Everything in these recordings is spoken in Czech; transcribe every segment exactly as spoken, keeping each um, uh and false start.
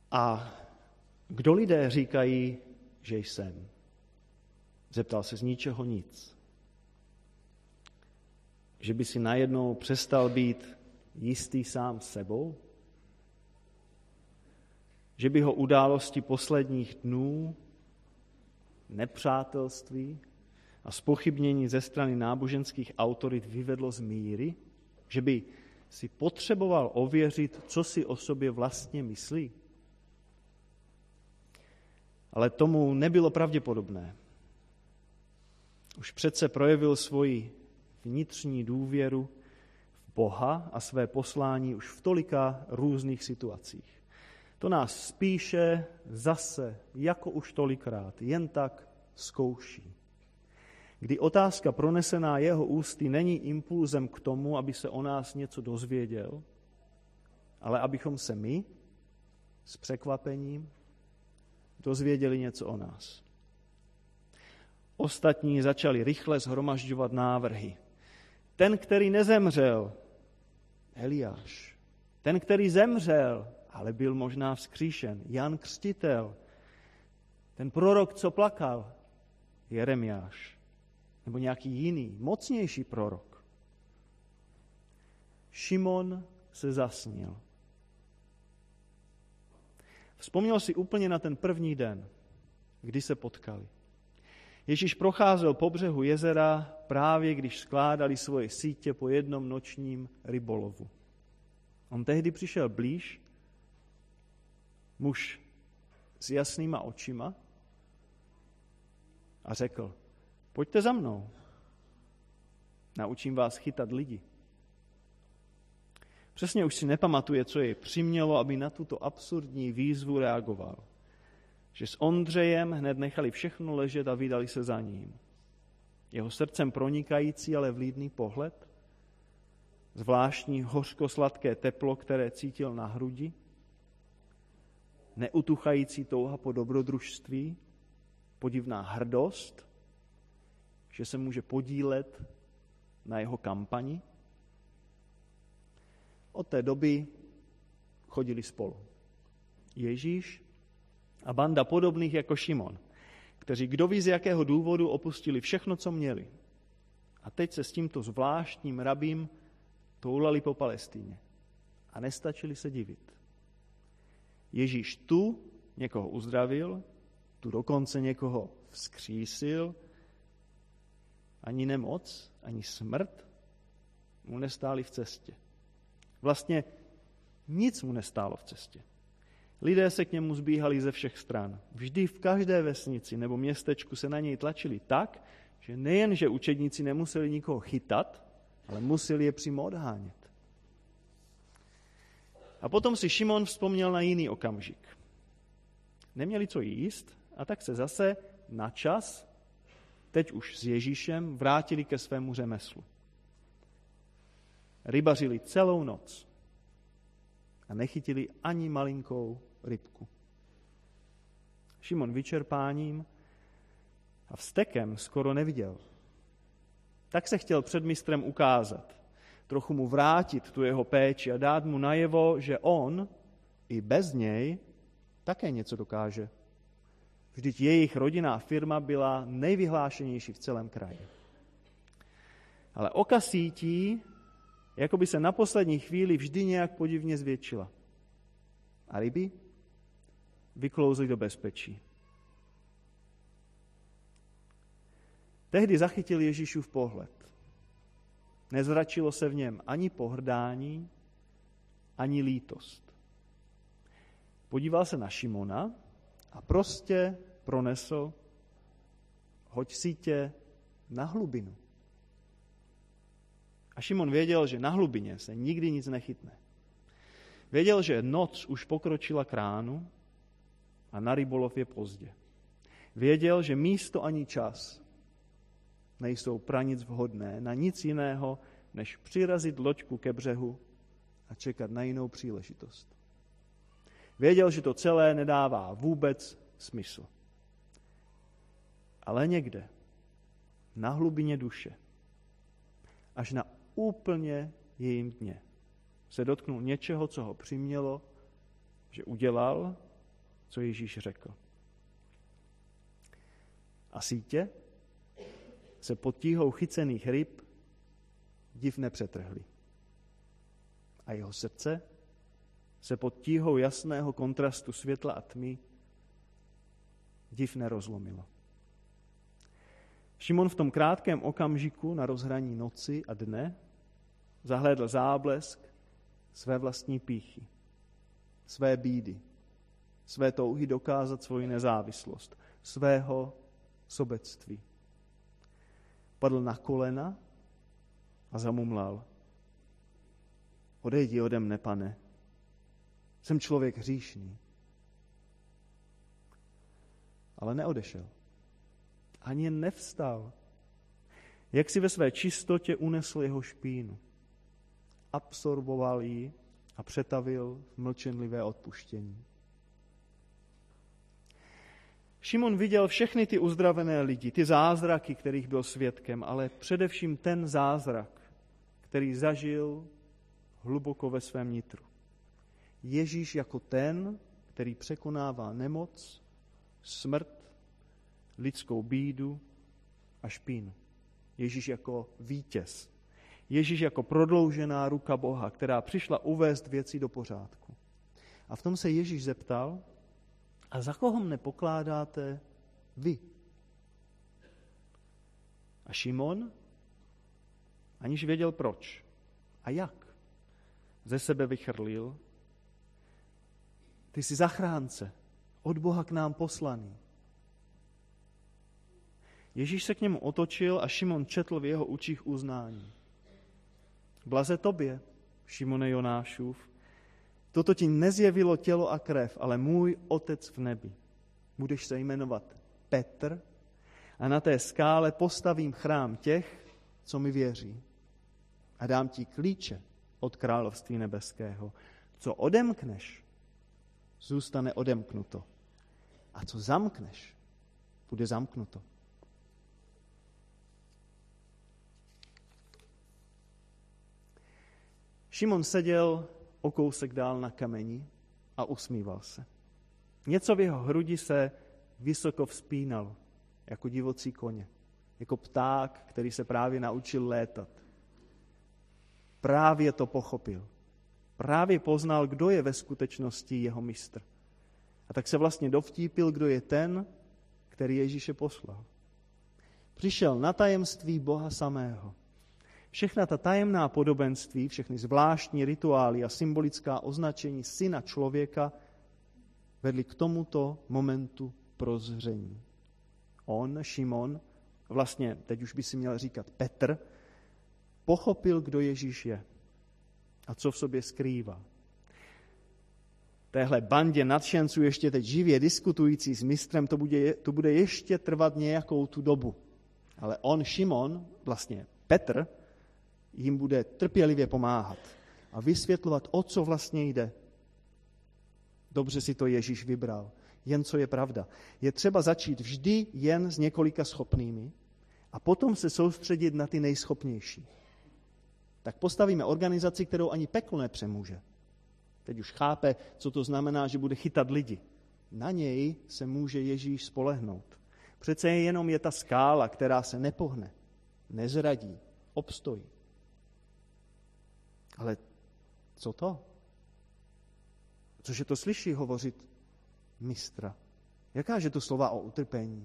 A kdo lidé říkají, že jsem? Zeptal se z ničeho nic. Že by si najednou přestal být jistý sám sebou? Že by ho události posledních dnů, nepřátelství a zpochybnění ze strany náboženských autorit vyvedlo z míry? Že by si potřeboval ověřit, co si o sobě vlastně myslí? Ale tomu nebylo pravděpodobné. Už přece projevil svoji vnitřní důvěru v Boha a své poslání už v tolika různých situacích. To nás spíše zase, jako už tolikrát, jen tak zkouší. Kdy otázka pronesená jeho ústy není impulzem k tomu, aby se o nás něco dozvěděl, ale abychom se my s překvapením dozvěděli něco o nás. Ostatní začali rychle shromažďovat návrhy. Ten, který nezemřel, Eliáš. Ten, který zemřel, ale byl možná vzkříšen, Jan Křtitel. Ten prorok, co plakal, Jeremiáš. Nebo nějaký jiný, mocnější prorok. Šimon se zasnil. Vzpomněl si úplně na ten první den, kdy se potkali. Ježíš procházel po břehu jezera právě když skládali svoje sítě po jednom nočním rybolovu. On tehdy přišel blíž, muž s jasnýma očima a řekl, pojďte za mnou, naučím vás chytat lidi. Přesně už si nepamatuje, co jej přimělo, aby na tuto absurdní výzvu reagoval. Že s Ondřejem hned nechali všechno ležet a vydali se za ním. Jeho srdcem pronikající, ale vlídný pohled, zvláštní hořko-sladké teplo, které cítil na hrudi, neutuchající touha po dobrodružství, podivná hrdost, že se může podílet na jeho kampani. Od té doby chodili spolu. Ježíš a banda podobných jako Šimon, kteří kdo ví z jakého důvodu opustili všechno, co měli. A teď se s tímto zvláštním rabím toulali po Palestíně. A nestačili se divit. Ježíš tu někoho uzdravil, tu dokonce někoho vzkřísil. Ani nemoc, ani smrt mu nestáli v cestě. Vlastně nic mu nestálo v cestě. Lidé se k němu zbíhali ze všech stran. Vždy v každé vesnici nebo městečku se na něj tlačili tak, že nejen, že učedníci nemuseli nikoho chytat, ale museli je přímo odhánět. A potom si Šimon vzpomněl na jiný okamžik. Neměli co jíst a tak se zase na čas, teď už s Ježíšem, vrátili ke svému řemeslu. Rybařili celou noc a nechytili ani malinkou rybku. Šimon vyčerpáním a vztekem skoro neviděl. Tak se chtěl před mistrem ukázat, trochu mu vrátit tu jeho péči a dát mu najevo, že on i bez něj také něco dokáže. Vždyť jejich rodinná firma byla nejvyhlášenější v celém kraji. Ale oka sítí, jako by se na poslední chvíli vždy nějak podivně zvětšila. A ryby vyklouzly do bezpečí. Tehdy zachytil Ježíšův pohled. Nezračilo se v něm ani pohrdání, ani lítost. Podíval se na Šimona a prostě pronesl, hoď sítě na hlubinu. A Šimon věděl, že na hlubině se nikdy nic nechytne. Věděl, že noc už pokročila k ránu a na rybolov je pozdě. Věděl, že místo ani čas nejsou pro nic vhodné, na nic jiného, než přirazit loďku ke břehu a čekat na jinou příležitost. Věděl, že to celé nedává vůbec smysl. Ale někde, na hlubině duše, až na úplně jejím dně, se dotknul něčeho, co ho přimělo, že udělal co Ježíš řekl. A sítě se pod tíhou chycených ryb div nepřetrhly. A jeho srdce se pod tíhou jasného kontrastu světla a tmy div nerozlomilo. Šimon v tom krátkém okamžiku na rozhraní noci a dne zahlédl záblesk své vlastní pýchy, své bídy, své touhy dokázat svoji nezávislost, svého sobectví. Padl na kolena a zamumlal. Odejdi ode mne, Pane, jsem člověk hříšný. Ale neodešel. Ani jen nevstal. Jak si ve své čistotě unesl jeho špínu. Absorboval ji a přetavil v mlčenlivé odpuštění. Šimon viděl všechny ty uzdravené lidi, ty zázraky, kterých byl svědkem, ale především ten zázrak, který zažil hluboko ve svém nitru. Ježíš jako ten, který překonává nemoc, smrt, lidskou bídu a špínu. Ježíš jako vítěz. Ježíš jako prodloužená ruka Boha, která přišla uvést věci do pořádku. A v tom se Ježíš zeptal, a za koho mne pokládáte vy? A Šimon, aniž věděl proč a jak, ze sebe vychrlil, ty jsi zachránce, od Boha k nám poslaný. Ježíš se k němu otočil a Šimon četl v jeho očích uznání. Blaze tobě, Šimone Jonášův, toto ti nezjevilo tělo a krev, ale můj Otec v nebi. Budeš se jmenovat Petr a na té skále postavím chrám těch, co mi věří. A dám ti klíče od království nebeského. Co odemkneš, zůstane odemknuto. A co zamkneš, bude zamknuto. Šimon seděl o kousek dál na kameni a usmíval se. Něco v jeho hrudi se vysoko vzpínalo, jako divocí koně, jako pták, který se právě naučil létat. Právě to pochopil. Právě poznal, kdo je ve skutečnosti jeho mistr. A tak se vlastně dovtípil, kdo je ten, který Ježíše poslal. Přišel na tajemství Boha samého. Všechna ta tajemná podobenství, všechny zvláštní rituály a symbolická označení syna člověka vedly k tomuto momentu prozření. On, Šimon, vlastně teď už by si měl říkat Petr, pochopil, kdo Ježíš je a co v sobě skrývá. Téhle bandě nadšenců ještě teď živě diskutující s mistrem, to bude, to bude ještě trvat nějakou tu dobu. Ale on, Šimon, vlastně Petr, jim bude trpělivě pomáhat a vysvětlovat, o co vlastně jde. Dobře si to Ježíš vybral. Jen co je pravda. Je třeba začít vždy jen s několika schopnými a potom se soustředit na ty nejschopnější. Tak postavíme organizaci, kterou ani peklo nepřemůže. Teď už chápe, co to znamená, že bude chytat lidi. Na něj se může Ježíš spolehnout. Přece jenom je ta skála, která se nepohne, nezradí, obstojí. Ale co to? Cože to slyší hovořit mistra? Jakáže to slova o utrpení?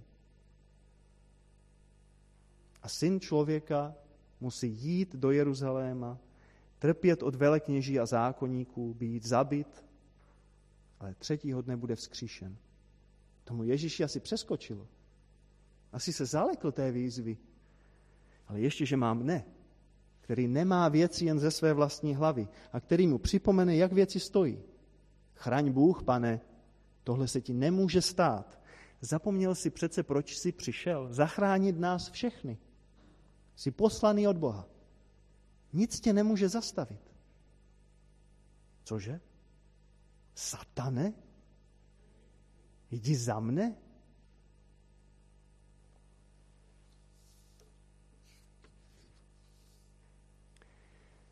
A syn člověka musí jít do Jeruzaléma, trpět od velekněží a zákonníků, být zabit, ale třetího dne bude vzkříšen. Tomu Ježíši asi přeskočilo. Asi se zalekl té výzvy. Ale ještě, že mám mne, který nemá věci jen ze své vlastní hlavy a který mu připomene, jak věci stojí. Chraň Bůh, Pane, tohle se ti nemůže stát. Zapomněl si přece, proč jsi přišel? Zachránit nás všechny. Jsi poslaný od Boha. Nic tě nemůže zastavit. Cože? Satane? Jdi za mne?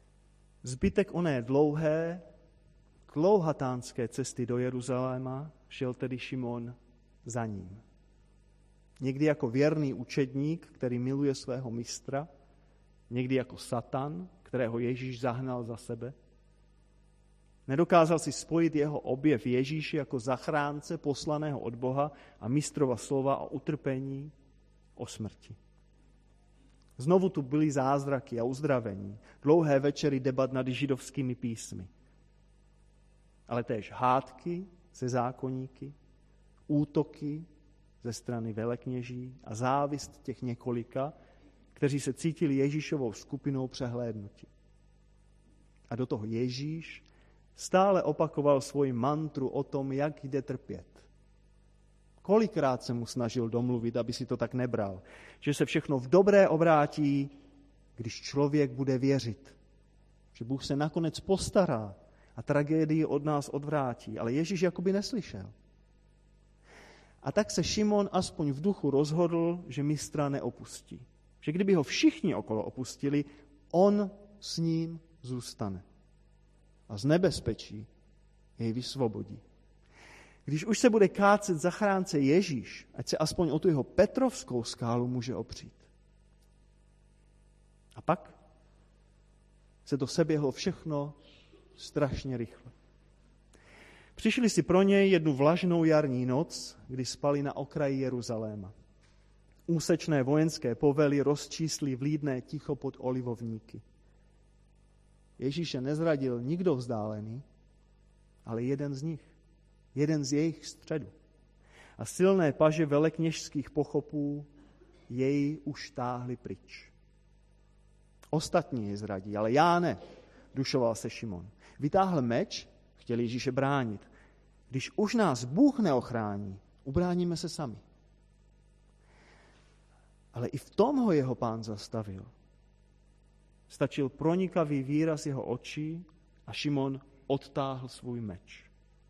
Zbytek oné dlouhé, dlouhatánské cesty do Jeruzaléma šel tedy Šimon za ním. Někdy jako věrný učedník, který miluje svého mistra, někdy jako Satan, kterého Ježíš zahnal za sebe. Nedokázal si spojit jeho objev Ježíše jako zachránce poslaného od Boha a mistrova slova o utrpení, o smrti. Znovu tu byly zázraky a uzdravení, dlouhé večery debat nad židovskými písmy. Ale též hádky se zákoníky, útoky ze strany velekněží a závist těch několika, kteří se cítili Ježíšovou skupinou přehlédnuti. A do toho Ježíš stále opakoval svoji mantru o tom, jak jde trpět. Kolikrát se mu snažil domluvit, aby si to tak nebral, že se všechno v dobré obrátí, když člověk bude věřit. Že Bůh se nakonec postará a tragédii od nás odvrátí. Ale Ježíš jakoby neslyšel. A tak se Šimon aspoň v duchu rozhodl, že mistra neopustí. Že kdyby ho všichni okolo opustili, on s ním zůstane. A z nebezpečí jej vysvobodí. Když už se bude kácet zachránce Ježíš, ať se aspoň o tu jeho Petrovskou skálu může opřít. A pak se to seběhlo všechno strašně rychle. Přišli si pro něj jednu vlažnou jarní noc, kdy spali na okraji Jeruzaléma. Úsečné vojenské povely rozčísli vlídné ticho pod olivovníky. Ježíše nezradil nikdo vzdálený, ale jeden z nich, jeden z jejich středu. A silné paže velekněžských pochopů jej už táhli pryč. Ostatní je zradí, ale já ne, dušoval se Šimon. Vytáhl meč, chtěl Ježíše bránit. Když už nás Bůh neochrání, ubráníme se sami. Ale i v tom ho jeho pán zastavil. Stačil pronikavý výraz jeho očí a Šimon odtáhl svůj meč.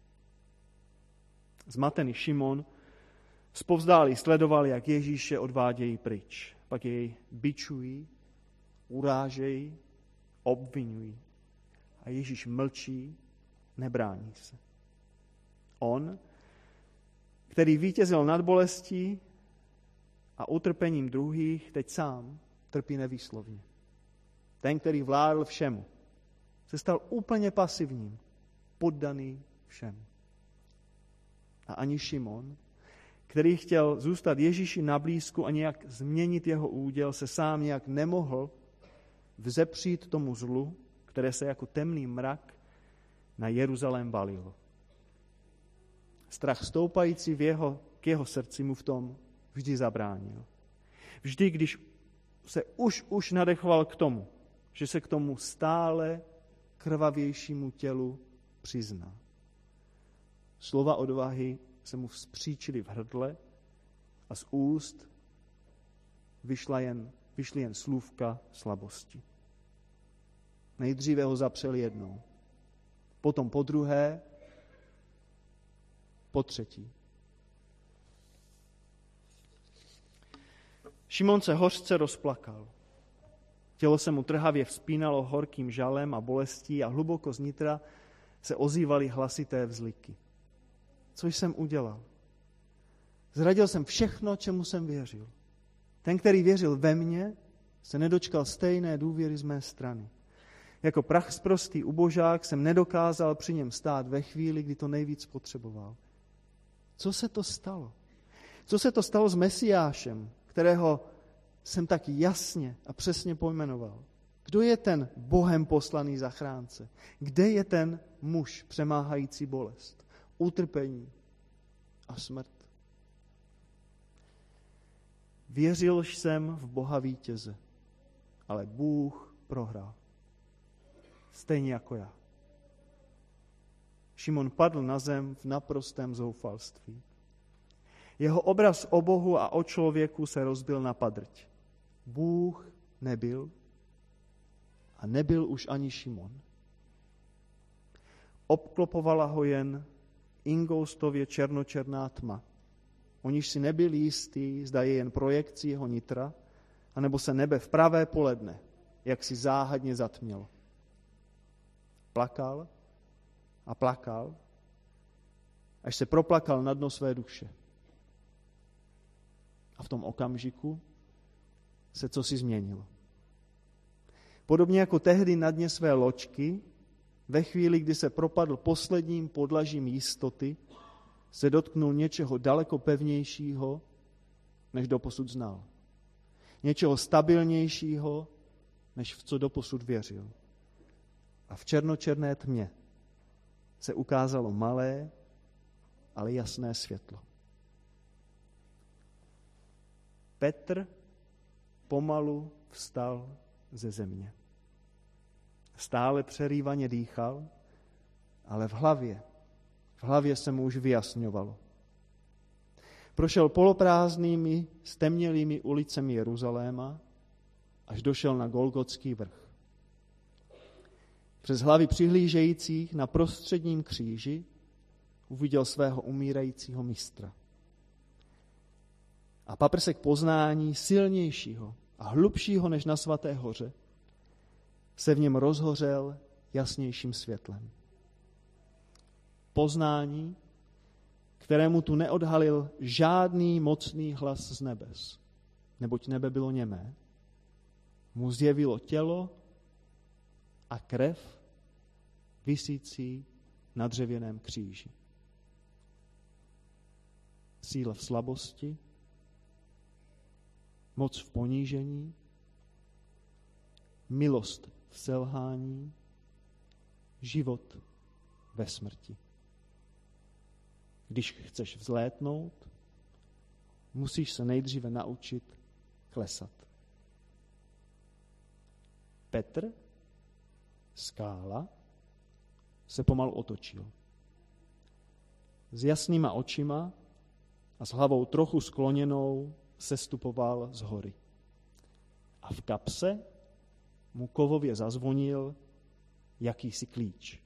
Zmatený Šimon zpovzdálí sledoval, jak Ježíše odvádějí pryč. Pak jej bičují, urážejí, obvinují. A Ježíš mlčí, nebrání se. On, který vítězil nad bolestí a utrpením druhých, teď sám trpí nevýslovně. Ten, který vládl všemu, se stal úplně pasivním, poddaný všemu. A ani Šimon, který chtěl zůstat Ježíši na blízku a nějak změnit jeho úděl, se sám nějak nemohl vzepřít tomu zlu, které se jako temný mrak na Jeruzalém valilo. Strach stoupající v jeho, k jeho srdci mu v tom vždy zabránil. Vždy, když se už už nadechoval k tomu, že se k tomu stále krvavějšímu tělu přizná. Slova odvahy se mu vzpříčily v hrdle a z úst vyšla jen, vyšly jen slůvka slabosti. Nejdříve ho zapřel jednou, potom po druhé, po třetí. Šimon se hořce rozplakal. Tělo se mu trhavě vzpínalo horkým žalem a bolestí a hluboko znitra se ozývaly hlasité vzliky. Co jsem udělal? Zradil jsem všechno, čemu jsem věřil. Ten, který věřil ve mně, se nedočkal stejné důvěry z mé strany. Jako prachsprostý ubožák jsem nedokázal při něm stát ve chvíli, kdy to nejvíc potřeboval. Co se to stalo? Co se to stalo s Mesiášem, kterého jsem tak jasně a přesně pojmenoval? Kdo je ten Bohem poslaný zachránce? Kde je ten muž přemáhající bolest, utrpení a smrt? Věřil jsem v Boha vítěze, ale Bůh prohrál. Stejně jako já. Šimon padl na zem v naprostém zoufalství. Jeho obraz o Bohu a o člověku se rozbil na padrť. Bůh nebyl a nebyl už ani Šimon. Obklopovala ho jen ingoustově černočerná tma. O níž si nebyl jistý, zda je jen projekcí jeho nitra, anebo se nebe v pravé poledne, jak si záhadně zatmělo. Plakal a plakal až se proplakal na dno své duše. A v tom okamžiku se cosi změnilo. Podobně jako tehdy na dně své loďky, ve chvíli, kdy se propadl posledním podlažím jistoty, se dotknul něčeho daleko pevnějšího, než doposud znal. Něčeho stabilnějšího, než v co doposud věřil. A v černočerné tmě se ukázalo malé, ale jasné světlo. Petr pomalu vstal ze země. Stále přerývaně dýchal, ale v hlavě, v hlavě se mu už vyjasňovalo. Prošel poloprázdnými, stemnělými ulicemi Jeruzaléma, až došel na Golgotský vrch. Přes hlavy přihlížejících na prostředním kříži uviděl svého umírajícího mistra. A paprsek poznání silnějšího a hlubšího než na Svaté hoře se v něm rozhořel jasnějším světlem. Poznání, kterému tu neodhalil žádný mocný hlas z nebes, neboť nebe bylo němé, mu zjevilo tělo a krev visící na dřevěném kříži. Síla v slabosti, moc v ponížení, milost v selhání, život ve smrti. Když chceš vzlétnout, musíš se nejdříve naučit klesat. Petr, skála, se pomalu otočil. S jasnýma očima a s hlavou trochu skloněnou sestupoval z hory. A v kapse mu kovově zazvonil jakýsi klíč.